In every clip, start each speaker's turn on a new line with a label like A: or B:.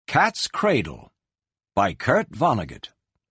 A: Cat's Cradle by Kurt Vonnegut.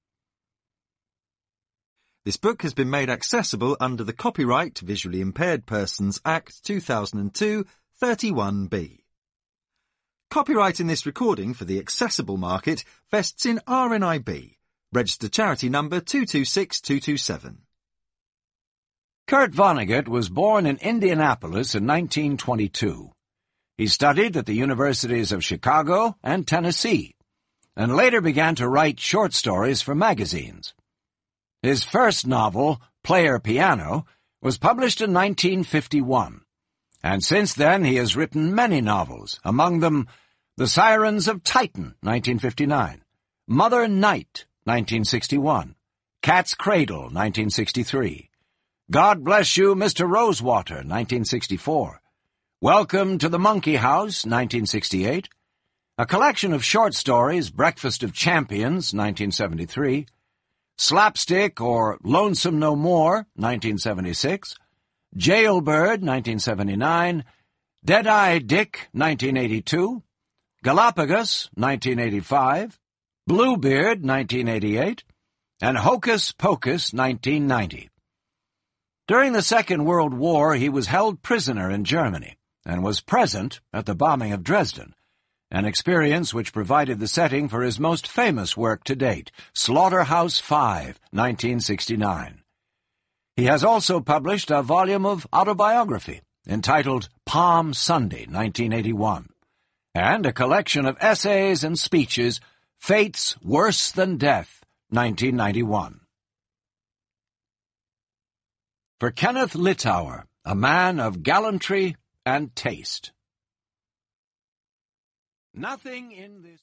B: This book has been made accessible under the Copyright to Visually Impaired Persons Act 2002, 31B. Copyright in this recording for the accessible market vests in RNIB, registered charity number 226227.
A: Kurt Vonnegut was born in Indianapolis in 1922. He studied at the universities of Chicago and Tennessee, and later began to write short stories for magazines. His first novel, Player Piano, was published in 1951, and since then he has written many novels, among them The Sirens of Titan, 1959, Mother Night, 1961, Cat's Cradle, 1963, God Bless You, Mr. Rosewater, 1964, Welcome to the Monkey House, 1968, a collection of short stories, Breakfast of Champions, 1973, Slapstick or Lonesome No More, 1976, Jailbird, 1979, Dead-Eye Dick, 1982, Galapagos, 1985, Bluebeard, 1988, and Hocus Pocus, 1990. During the Second World War, he was held prisoner in Germany and was present at the bombing of Dresden, an experience which provided the setting for his most famous work to date, Slaughterhouse-Five, 1969. He has also published a volume of autobiography entitled Palm Sunday, 1981, and a collection of essays and speeches, Fates Worse Than Death, 1991. For Kenneth Littauer, a man of gallantry and taste. Nothing in this